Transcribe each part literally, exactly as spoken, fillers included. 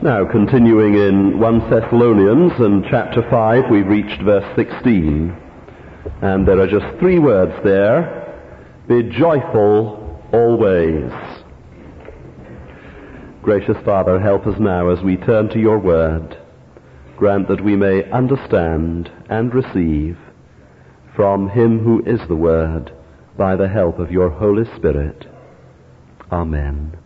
Now, continuing in First Thessalonians and chapter five, we've reached verse sixteen. And there are just three words there. Be joyful always. Gracious Father, help us now as we turn to your word. Grant that we may understand and receive from him who is the word by the help of your Holy Spirit. Amen.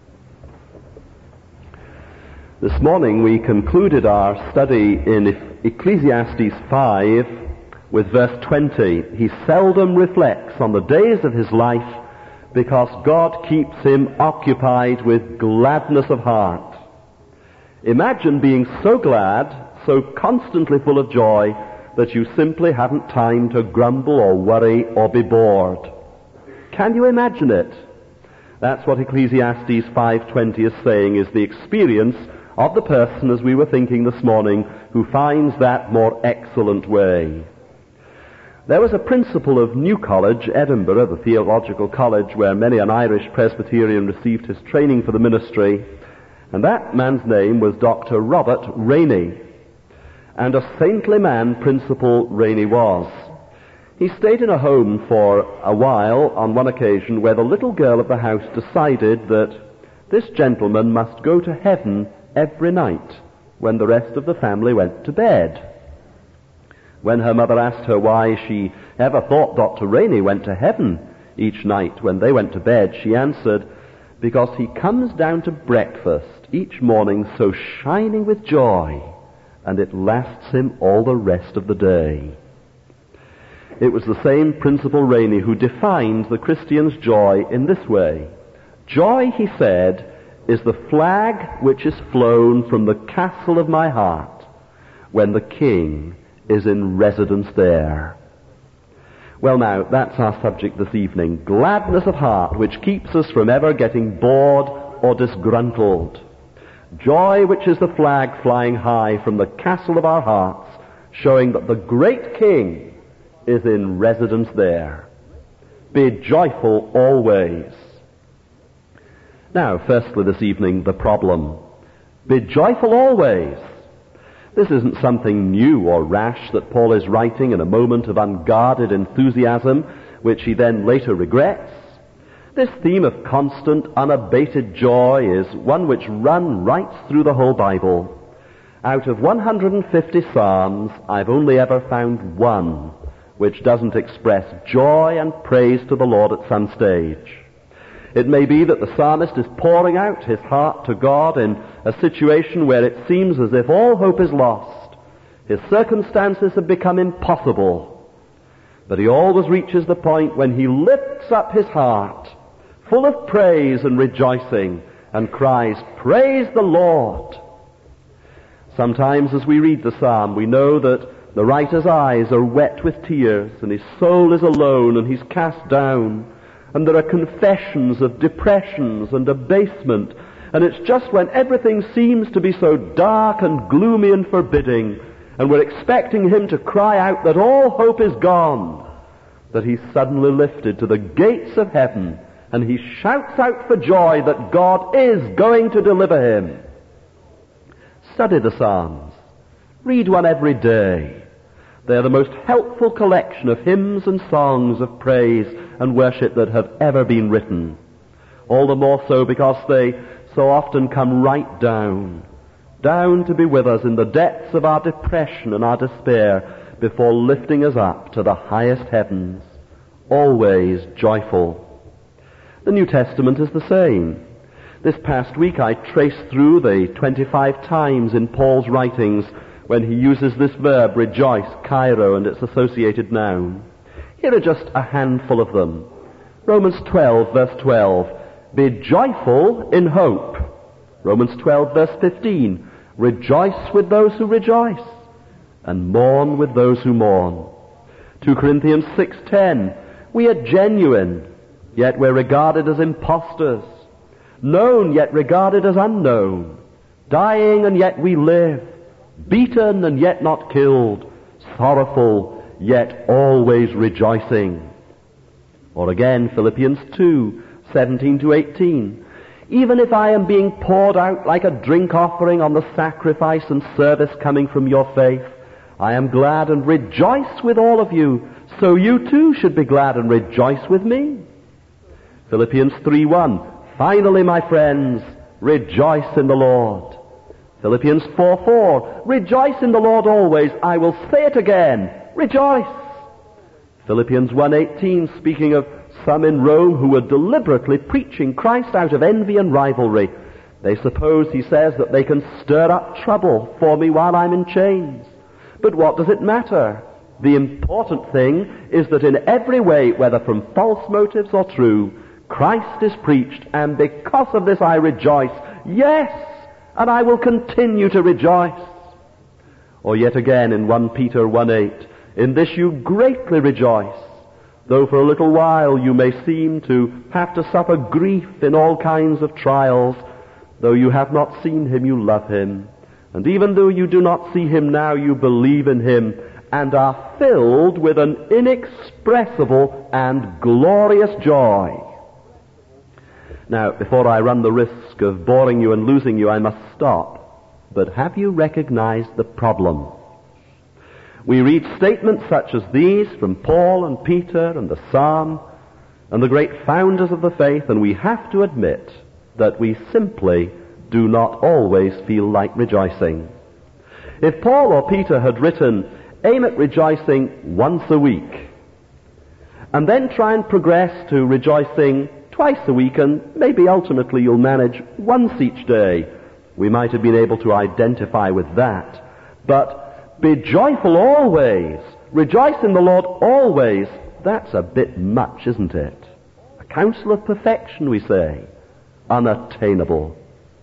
This morning we concluded our study in Ecclesiastes five with verse twenty. He seldom reflects on the days of his life because God keeps him occupied with gladness of heart. Imagine being so glad, so constantly full of joy, that you simply haven't time to grumble or worry or be bored. Can you imagine it? That's what Ecclesiastes five twenty is saying is the experience of the person, as we were thinking this morning, who finds that more excellent way. There was a principal of New College, Edinburgh, the theological college where many an Irish Presbyterian received his training for the ministry, and that man's name was Doctor Robert Rainey. And a saintly man Principal Rainey was. He stayed in a home for a while on one occasion where the little girl of the house decided that this gentleman must go to heaven every night when the rest of the family went to bed. When her mother asked her why she ever thought Doctor Rainey went to heaven each night when they went to bed, she answered, because he comes down to breakfast each morning so shining with joy, and it lasts him all the rest of the day. It was the same Principal Rainey who defined the Christian's joy in this way. Joy, he said, is the flag which is flown from the castle of my heart when the King is in residence there. Well now, that's our subject this evening. Gladness of heart which keeps us from ever getting bored or disgruntled. Joy which is the flag flying high from the castle of our hearts, showing that the great King is in residence there. Be joyful always. Now, firstly this evening, the problem. Be joyful always. This isn't something new or rash that Paul is writing in a moment of unguarded enthusiasm, which he then later regrets. This theme of constant, unabated joy is one which runs right through the whole Bible. Out of one hundred fifty Psalms, I've only ever found one which doesn't express joy and praise to the Lord at some stage. It may be that the psalmist is pouring out his heart to God in a situation where it seems as if all hope is lost. His circumstances have become impossible. But he always reaches the point when he lifts up his heart, full of praise and rejoicing, and cries, "Praise the Lord!" Sometimes as we read the psalm, we know that the writer's eyes are wet with tears, and his soul is alone, and he's cast down. And there are confessions of depressions and abasement. And it's just when everything seems to be so dark and gloomy and forbidding, and we're expecting him to cry out that all hope is gone, that he's suddenly lifted to the gates of heaven, and he shouts out for joy that God is going to deliver him. Study the Psalms. Read one every day. They are the most helpful collection of hymns and songs of praise and worship that have ever been written. All the more so because they so often come right down, down to be with us in the depths of our depression and our despair before lifting us up to the highest heavens, always joyful. The New Testament is the same. This past week I traced through the twenty-five times in Paul's writings when he uses this verb, rejoice, kairo, and its associated noun. Here are just a handful of them. Romans twelve, verse twelve, be joyful in hope. Romans twelve, verse fifteen, rejoice with those who rejoice, and mourn with those who mourn. two Corinthians six ten, we are genuine, yet we're regarded as impostors, known yet regarded as unknown, dying and yet we live, beaten and yet not killed, sorrowful yet always rejoicing. Or again, Philippians two, seventeen to eighteen. Even if I am being poured out like a drink offering on the sacrifice and service coming from your faith, I am glad and rejoice with all of you, so you too should be glad and rejoice with me. Philippians three one, finally, my friends, rejoice in the Lord. Philippians four four, rejoice in the Lord always. I will say it again, rejoice. Philippians one eighteen, speaking of some in Rome who were deliberately preaching Christ out of envy and rivalry. They suppose, he says, that they can stir up trouble for me while I'm in chains. But what does it matter? The important thing is that in every way, whether from false motives or true, Christ is preached, and because of this I rejoice. Yes, and I will continue to rejoice. Or yet again in First Peter one eight, in this you greatly rejoice, though for a little while you may seem to have to suffer grief in all kinds of trials. Though you have not seen him, you love him. And even though you do not see him now, you believe in him and are filled with an inexpressible and glorious joy. Now, before I run the risk of boring you and losing you, I must stop. But have you recognized the problem? We read statements such as these from Paul and Peter and the Psalm and the great founders of the faith, and we have to admit that we simply do not always feel like rejoicing. If Paul or Peter had written, aim at rejoicing once a week, and then try and progress to rejoicing twice a week, and maybe ultimately you'll manage once each day, we might have been able to identify with that. But be joyful always, rejoice in the Lord always, that's a bit much, isn't it? A counsel of perfection, we say, unattainable.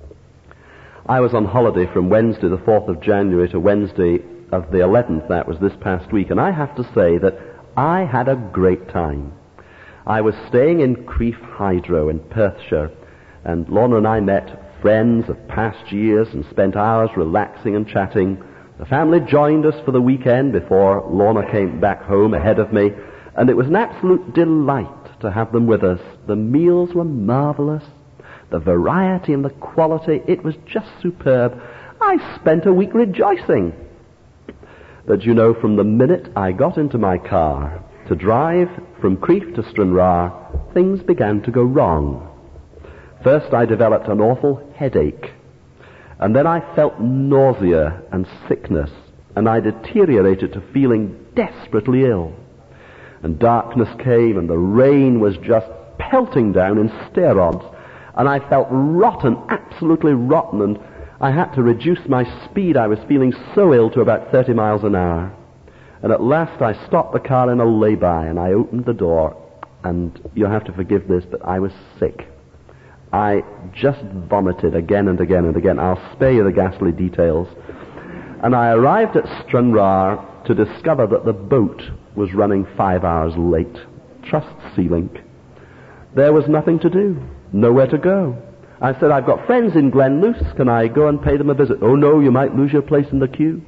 I was on holiday from Wednesday the fourth of January to Wednesday of the eleventh, that was this past week, and I have to say that I had a great time. I was staying in Crieff Hydro in Perthshire, and Lorna and I met friends of past years and spent hours relaxing and chatting. The family joined us for the weekend before Lorna came back home ahead of me, and it was an absolute delight to have them with us. The meals were marvelous. The variety and the quality, it was just superb. I spent a week rejoicing. But you know, from the minute I got into my car to drive from Crieff to Stranraer, things began to go wrong. First I developed an awful headache, and then I felt nausea and sickness, and I deteriorated to feeling desperately ill. And darkness came, and the rain was just pelting down in stair-rods, and I felt rotten, absolutely rotten, and I had to reduce my speed. I was feeling so ill to about thirty miles an hour. And at last I stopped the car in a lay-by, and I opened the door, and you'll have to forgive this, but I was sick. I just vomited again and again and again. I'll spare you the ghastly details. And I arrived at Stranraer to discover that the boat was running five hours late. Trust Sea Link. There was nothing to do. Nowhere to go. I said, I've got friends in Glenluce. Can I go and pay them a visit? Oh no, you might lose your place in the queue.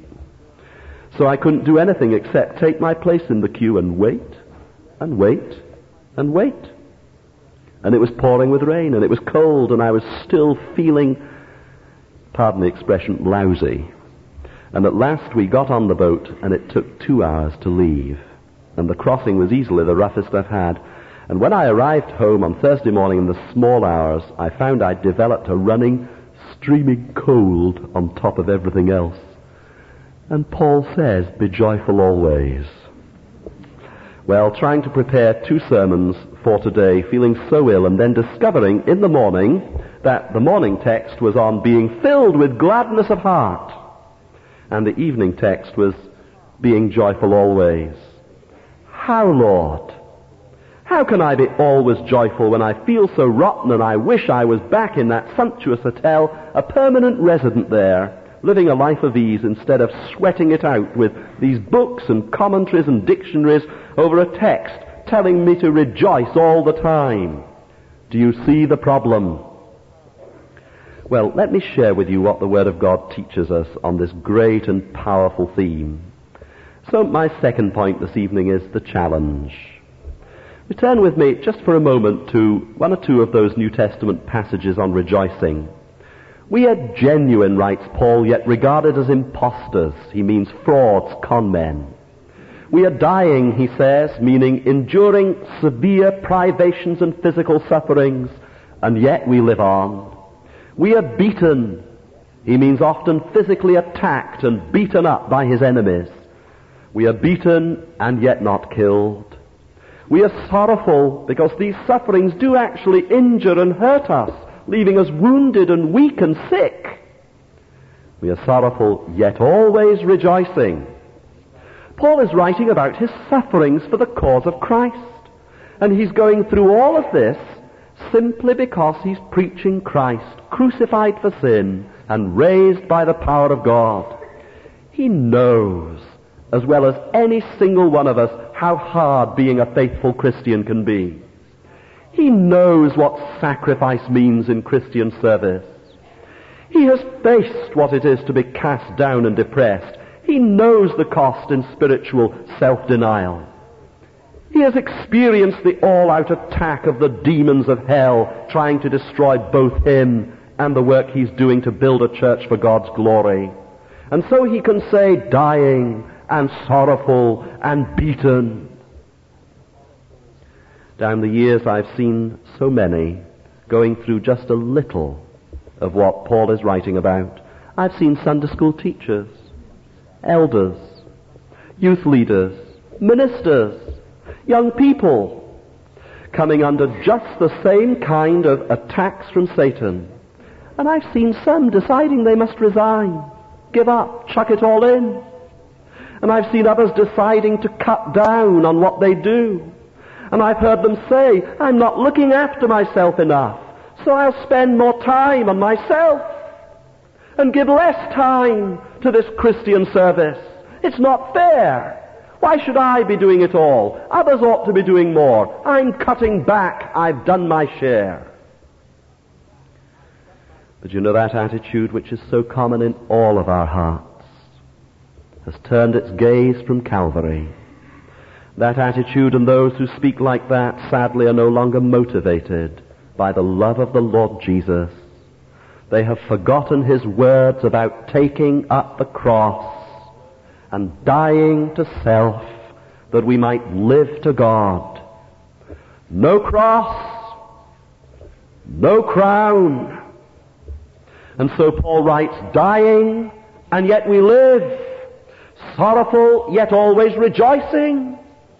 So I couldn't do anything except take my place in the queue and wait, and wait, and wait. And it was pouring with rain, and it was cold, and I was still feeling, pardon the expression, lousy. And at last we got on the boat, and it took two hours to leave. And the crossing was easily the roughest I've had. And when I arrived home on Thursday morning in the small hours, I found I'd developed a running, streaming cold on top of everything else. And Paul says, be joyful always. Well, trying to prepare two sermons for today, feeling so ill, and then discovering in the morning that the morning text was on being filled with gladness of heart, and the evening text was being joyful always. How, Lord? How can I be always joyful when I feel so rotten and I wish I was back in that sumptuous hotel, a permanent resident there, living a life of ease instead of sweating it out with these books and commentaries and dictionaries over a text telling me to rejoice all the time? Do you see the problem? Well, let me share with you what the Word of God teaches us on this great and powerful theme. So my second point this evening is the challenge. Return with me just for a moment to one or two of those New Testament passages on rejoicing. We are genuine, writes Paul, yet regarded as impostors. He means frauds, con men. We are dying, he says, meaning enduring severe privations and physical sufferings, and yet we live on. We are beaten. He means often physically attacked and beaten up by his enemies. We are beaten and yet not killed. We are sorrowful because these sufferings do actually injure and hurt us, leaving us wounded and weak and sick. We are sorrowful yet always rejoicing. Paul is writing about his sufferings for the cause of Christ. And he's going through all of this simply because he's preaching Christ, crucified for sin and raised by the power of God. He knows, as well as any single one of us, how hard being a faithful Christian can be. He knows what sacrifice means in Christian service. He has faced what it is to be cast down and depressed. He knows the cost in spiritual self-denial. He has experienced the all-out attack of the demons of hell trying to destroy both him and the work he's doing to build a church for God's glory. And so he can say, dying and sorrowful and beaten. Down the years I've seen so many going through just a little of what Paul is writing about. I've seen Sunday school teachers, elders, youth leaders, ministers, young people coming under just the same kind of attacks from Satan. And I've seen some deciding they must resign, give up, chuck it all in. And I've seen others deciding to cut down on what they do. And I've heard them say, I'm not looking after myself enough, so I'll spend more time on myself and give less time to this Christian service. It's not fair. Why should I be doing it all? Others ought to be doing more. I'm cutting back. I've done my share. But you know, that attitude, which is so common in all of our hearts, has turned its gaze from Calvary. That attitude, and those who speak like that, sadly, are no longer motivated by the love of the Lord Jesus. They have forgotten his words about taking up the cross and dying to self that we might live to God. No cross, no crown. And so Paul writes, dying and yet we live, sorrowful yet always rejoicing.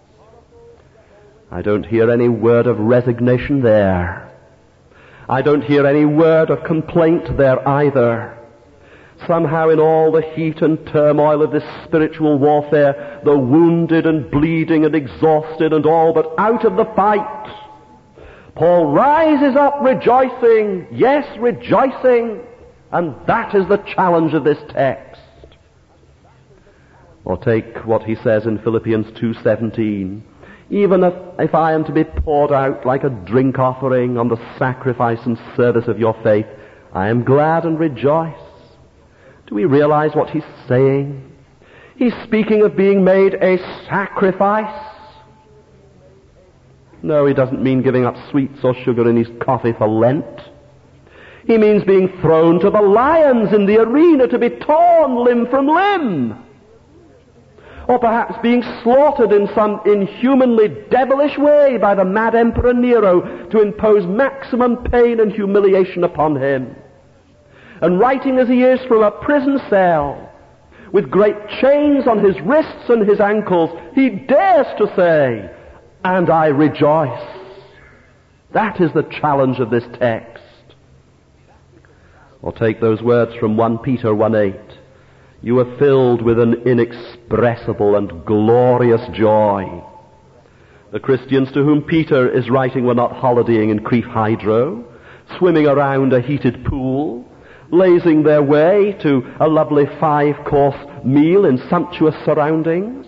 I don't hear any word of resignation there. I don't hear any word of complaint there either. Somehow in all the heat and turmoil of this spiritual warfare, the wounded and bleeding and exhausted and all but out of the fight, Paul rises up rejoicing, yes, rejoicing, and that is the challenge of this text. Or take what he says in Philippians two seventeen. Even if, if I am to be poured out like a drink offering on the sacrifice and service of your faith, I am glad and rejoice. Do we realize what he's saying? He's speaking of being made a sacrifice. No, he doesn't mean giving up sweets or sugar in his coffee for Lent. He means being thrown to the lions in the arena to be torn limb from limb. Or perhaps being slaughtered in some inhumanly devilish way by the mad Emperor Nero to impose maximum pain and humiliation upon him. And writing as he is from a prison cell, with great chains on his wrists and his ankles, he dares to say, and I rejoice. That is the challenge of this text. Or take those words from First Peter one eight. You are filled with an inexpressible and glorious joy. The Christians to whom Peter is writing were not holidaying in Crieff Hydro, swimming around a heated pool, lazing their way to a lovely five-course meal in sumptuous surroundings.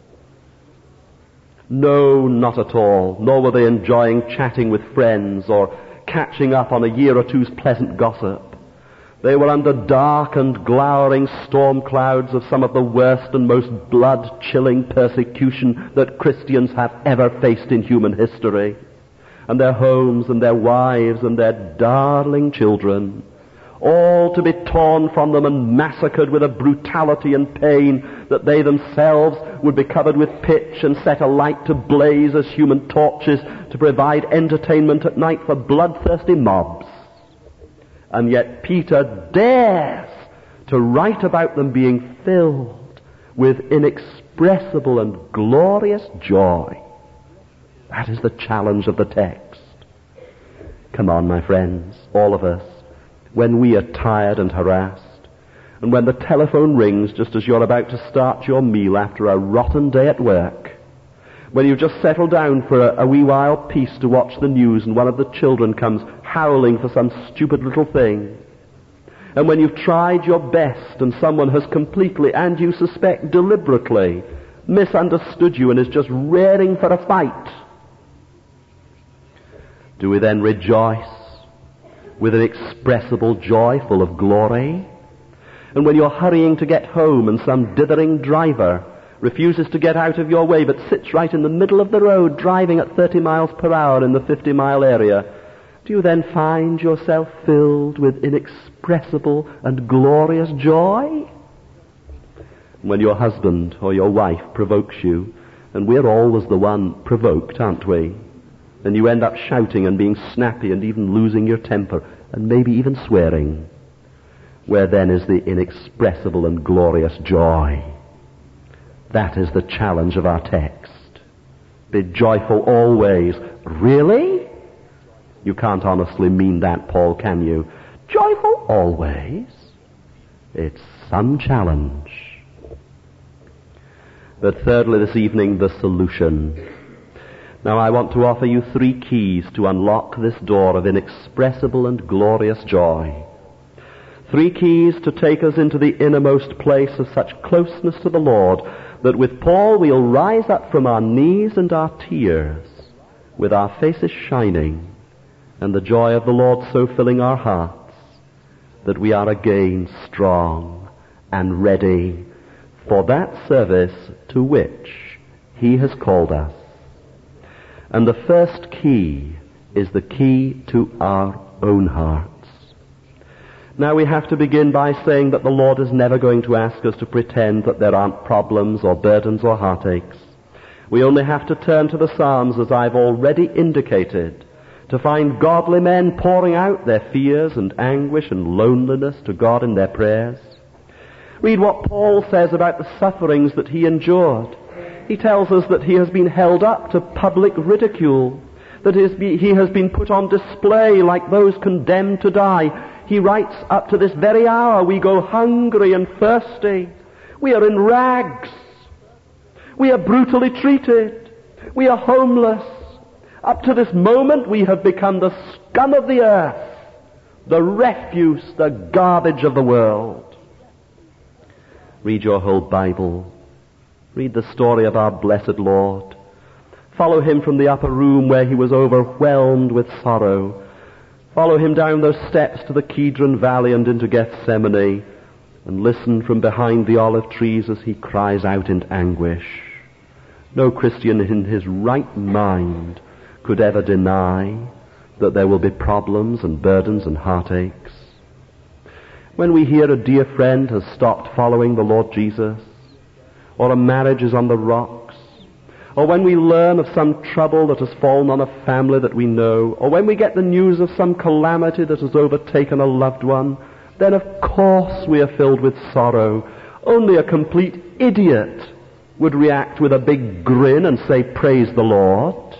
No, not at all. Nor were they enjoying chatting with friends or catching up on a year or two's pleasant gossip. They were under dark and glowering storm clouds of some of the worst and most blood-chilling persecution that Christians have ever faced in human history. And their homes and their wives and their darling children, all to be torn from them and massacred with a brutality and pain that they themselves would be covered with pitch and set alight to blaze as human torches to provide entertainment at night for bloodthirsty mobs. And yet Peter dares to write about them being filled with inexpressible and glorious joy. That is the challenge of the text. Come on, my friends, all of us, when we are tired and harassed, and when the telephone rings just as you're about to start your meal after a rotten day at work, when you've just settled down for a, a wee while peace to watch the news and one of the children comes howling for some stupid little thing, and when you've tried your best and someone has completely, and you suspect deliberately, misunderstood you and is just raring for a fight, do we then rejoice with an inexpressible joy full of glory? And when you're hurrying to get home and some dithering driver refuses to get out of your way but sits right in the middle of the road driving at thirty miles per hour in the fifty mile area, do you then find yourself filled with inexpressible and glorious joy? When your husband or your wife provokes you, and we're always the one provoked, aren't we? And you end up shouting and being snappy and even losing your temper and maybe even swearing. Where then is the inexpressible and glorious joy? That is the challenge of our text. Be joyful always. Really? You can't honestly mean that, Paul, can you? Joyful always? It's some challenge. But thirdly this evening, the solution. Now I want to offer you three keys to unlock this door of inexpressible and glorious joy. Three keys to take us into the innermost place of such closeness to the Lord that with Paul we'll rise up from our knees and our tears with our faces shining and the joy of the Lord so filling our hearts that we are again strong and ready for that service to which He has called us. And the first key is the key to our own hearts. Now we have to begin by saying that the Lord is never going to ask us to pretend that there aren't problems or burdens or heartaches. We only have to turn to the Psalms, as I've already indicated, to find godly men pouring out their fears and anguish and loneliness to God in their prayers. Read what Paul says about the sufferings that he endured. He tells us that he has been held up to public ridicule, that he has been put on display like those condemned to die. He writes, up to this very hour we go hungry and thirsty. We are in rags. We are brutally treated. We are homeless. Up to this moment we have become the scum of the earth, the refuse, the garbage of the world. Read your whole Bible. Read the story of our blessed Lord. Follow Him from the upper room where He was overwhelmed with sorrow. Follow Him down those steps to the Kidron Valley and into Gethsemane, and listen from behind the olive trees as He cries out in anguish. No Christian in his right mind could ever deny that there will be problems and burdens and heartaches. When we hear a dear friend has stopped following the Lord Jesus, or a marriage is on the rocks, or when we learn of some trouble that has fallen on a family that we know, or when we get the news of some calamity that has overtaken a loved one, then of course we are filled with sorrow. Only a complete idiot would react with a big grin and say, "Praise the Lord."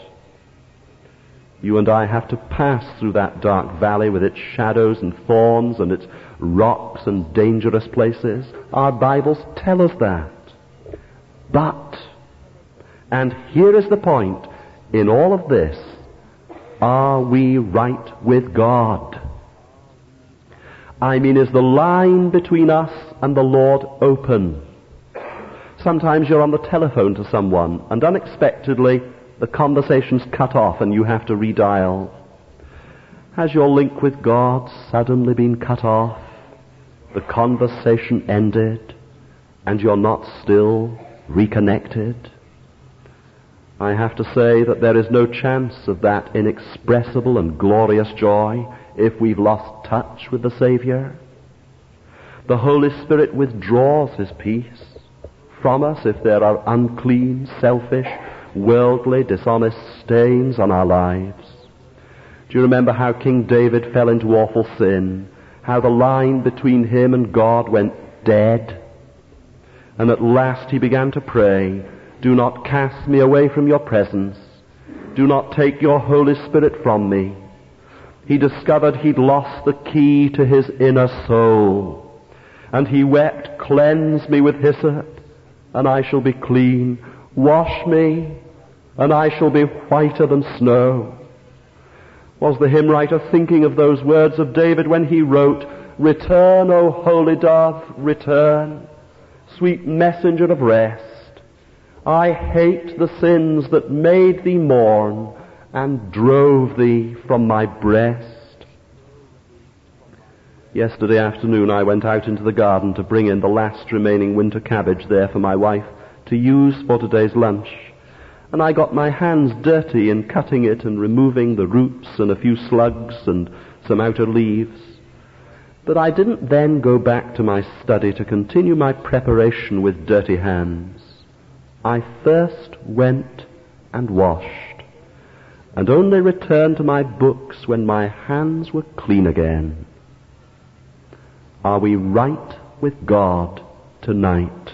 You and I have to pass through that dark valley with its shadows and thorns and its rocks and dangerous places. Our Bibles tell us that. But, and here is the point, in all of this, are we right with God? I mean, is the line between us and the Lord open? Sometimes you're on the telephone to someone and unexpectedly the conversation's cut off and you have to redial. Has your link with God suddenly been cut off? the conversation ended, and you're not still reconnected? I have to say that there is no chance of that inexpressible and glorious joy if we've lost touch with the Savior. The Holy Spirit withdraws His peace from us if there are unclean, selfish, worldly, dishonest stains on our lives. Do you remember how King David fell into awful sin? How the line between him and God went dead? And at last he began to pray, "Do not cast me away from your presence. Do not take your Holy Spirit from me." He discovered he'd lost the key to his inner soul. And he wept, "Cleanse me with hyssop, and I shall be clean. Wash me, and I shall be whiter than snow." Was the hymn writer thinking of those words of David when he wrote, "Return, O holy dove, return, sweet messenger of rest. I hate the sins that made thee mourn and drove thee from my breast." Yesterday afternoon I went out into the garden to bring in the last remaining winter cabbage there for my wife to use for today's lunch. And I got my hands dirty in cutting it and removing the roots and a few slugs and some outer leaves. But I didn't then go back to my study to continue my preparation with dirty hands. I first went and washed, and only returned to my books when my hands were clean again. Are we right with God tonight?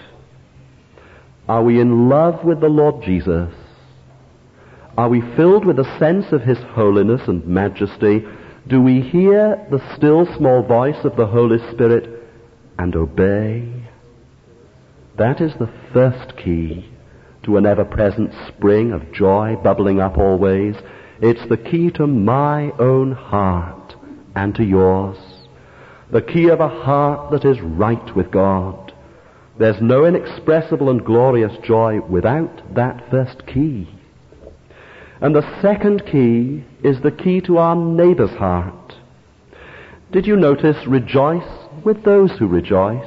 Are we in love with the Lord Jesus? Are we filled with a sense of His holiness and majesty? Do we hear the still small voice of the Holy Spirit and obey? That is the first key to an ever-present spring of joy bubbling up always. It's the key to my own heart and to yours. The key of a heart that is right with God. There's no inexpressible and glorious joy without that first key. And the second key is the key to our neighbor's heart. Did you notice, rejoice with those who rejoice,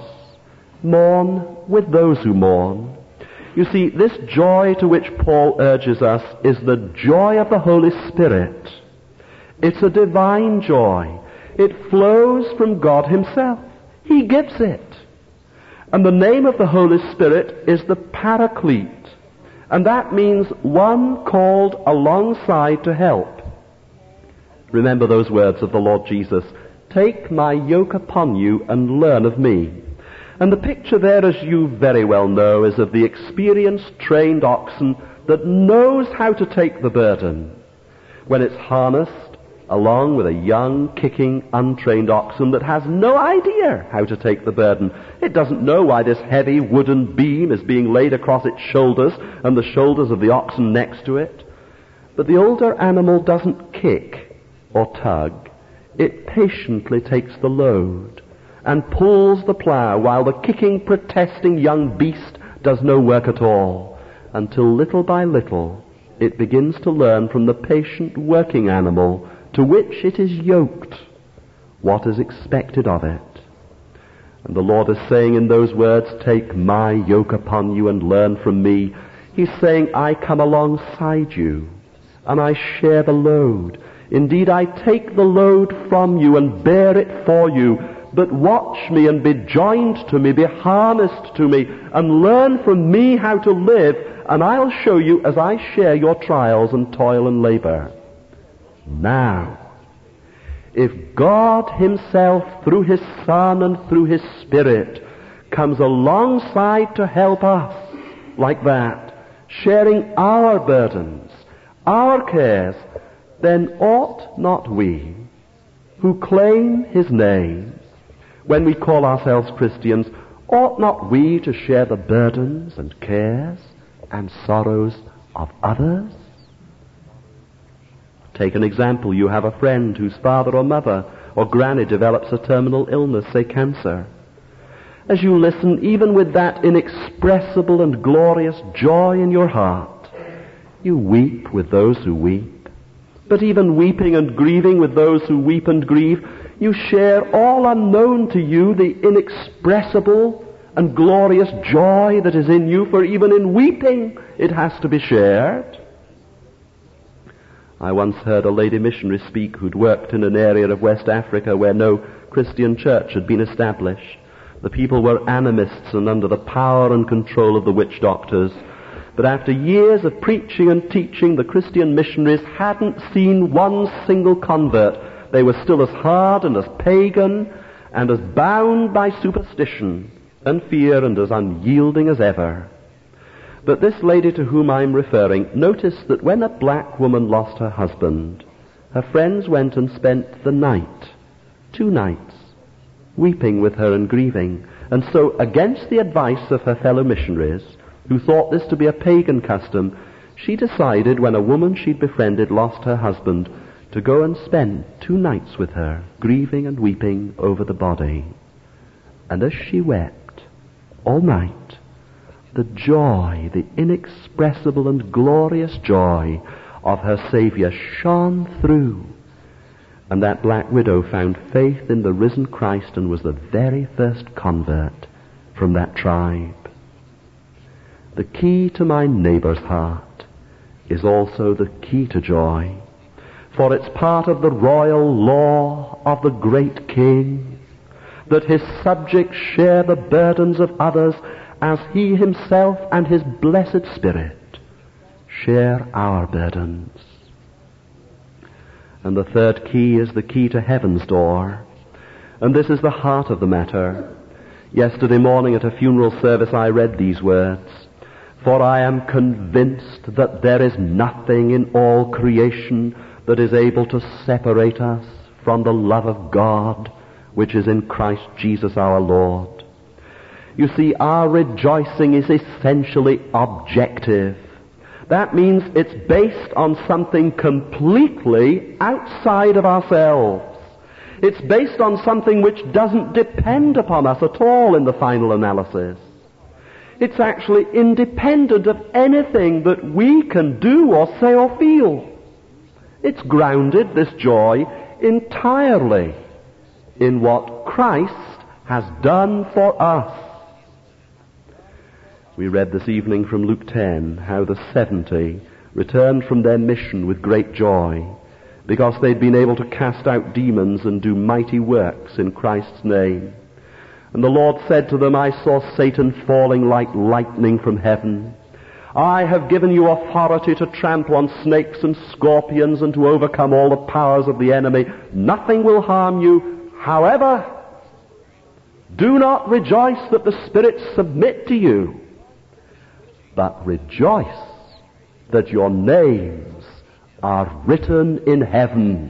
mourn with those who mourn? You see, this joy to which Paul urges us is the joy of the Holy Spirit. It's a divine joy. It flows from God Himself. He gives it. And the name of the Holy Spirit is the Paraclete. And that means one called alongside to help. Remember those words of the Lord Jesus, "Take my yoke upon you and learn of me." And the picture there, as you very well know, is of the experienced, trained oxen that knows how to take the burden. When it's harnessed along with a young, kicking, untrained oxen that has no idea how to take the burden. It doesn't know why this heavy wooden beam is being laid across its shoulders and the shoulders of the oxen next to it. But the older animal doesn't kick or tug. It patiently takes the load and pulls the plough while the kicking, protesting young beast does no work at all, until little by little it begins to learn from the patient working animal to which it is yoked what is expected of it. And the Lord is saying in those words, "Take my yoke upon you and learn from me." He's saying, I come alongside you and I share the load. Indeed, I take the load from you and bear it for you. But watch me and be joined to me, be harnessed to me, and learn from me how to live, and I'll show you as I share your trials and toil and labor. Now, if God Himself, through His Son and through His Spirit, comes alongside to help us like that, sharing our burdens, our cares, then ought not we, who claim His name, when we call ourselves Christians, ought not we to share the burdens and cares and sorrows of others? Take an example. You have a friend whose father or mother or granny develops a terminal illness, say cancer. As you listen, even with that inexpressible and glorious joy in your heart, you weep with those who weep. But even weeping and grieving with those who weep and grieve, You share all unknown to you the inexpressible and glorious joy that is in you, for even in weeping it has to be shared. I once heard a lady missionary speak who'd worked in an area of West Africa where no Christian church had been established. The people were animists and under the power and control of the witch doctors. But after years of preaching and teaching, the Christian missionaries hadn't seen one single convert. They were still as hard and as pagan and as bound by superstition and fear and as unyielding as ever. But this lady to whom I'm referring noticed that when a black woman lost her husband, her friends went and spent the night, two nights, weeping with her and grieving. And so, against the advice of her fellow missionaries, who thought this to be a pagan custom, she decided when a woman she'd befriended lost her husband to go and spend two nights with her, grieving and weeping over the body. And as she wept all night, the joy, the inexpressible and glorious joy of her Savior shone through. And that black widow found faith in the risen Christ and was the very first convert from that tribe. The key to my neighbor's heart is also the key to joy, for it's part of the royal law of the great King that his subjects share the burdens of others as he himself and his blessed Spirit share our burdens. And the third key is the key to heaven's door. And this is the heart of the matter. Yesterday morning at a funeral service I read these words, "For I am convinced that there is nothing in all creation that is able to separate us from the love of God, which is in Christ Jesus our Lord." You see, our rejoicing is essentially objective. That means it's based on something completely outside of ourselves. It's based on something which doesn't depend upon us at all in the final analysis. It's actually independent of anything that we can do or say or feel. It's grounded, this joy, entirely in what Christ has done for us. We read this evening from Luke ten how the seventy returned from their mission with great joy because they'd been able to cast out demons and do mighty works in Christ's name. And the Lord said to them, "I saw Satan falling like lightning from heaven. I have given you authority to trample on snakes and scorpions and to overcome all the powers of the enemy. Nothing will harm you. However, do not rejoice that the spirits submit to you, but rejoice that your names are written in heaven."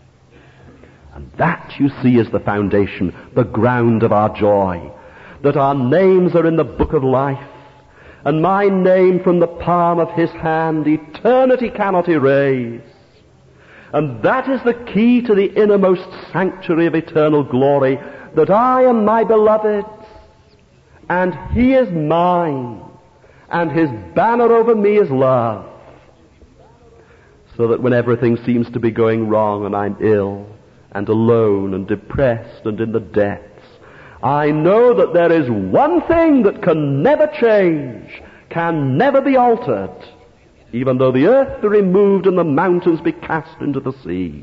And that, you see, is the foundation, the ground of our joy, that our names are in the book of life, and my name from the palm of his hand eternity cannot erase. And that is the key to the innermost sanctuary of eternal glory, that I am my beloved's, and he is mine, and his banner over me is love. So that when everything seems to be going wrong and I'm ill and alone and depressed and in the depths, I know that there is one thing that can never change, can never be altered, even though the earth be removed and the mountains be cast into the sea.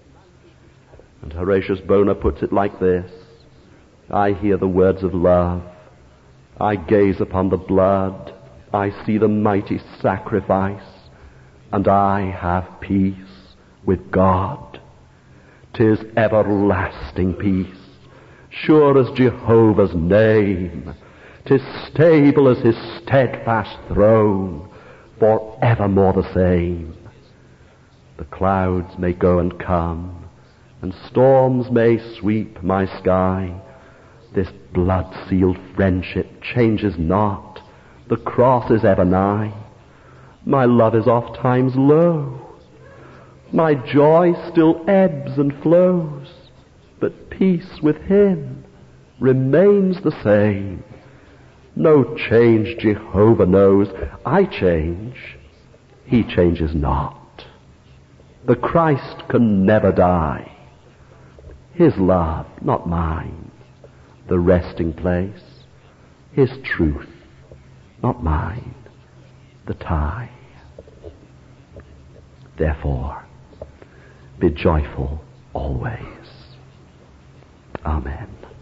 And Horatius Bonar puts it like this: I hear the words of love, I gaze upon the blood, I see the mighty sacrifice, and I have peace with God. 'Tis everlasting peace, sure as Jehovah's name. 'Tis stable as his steadfast throne, for evermore the same. The clouds may go and come, and storms may sweep my sky. This blood-sealed friendship changes not. The cross is ever nigh. My love is oft times low. My joy still ebbs and flows. But peace with him remains the same. No change Jehovah knows. I change. He changes not. The Christ can never die. His love, not mine, the resting place. His truth, not mine, the tie. Therefore, be joyful always. Amen.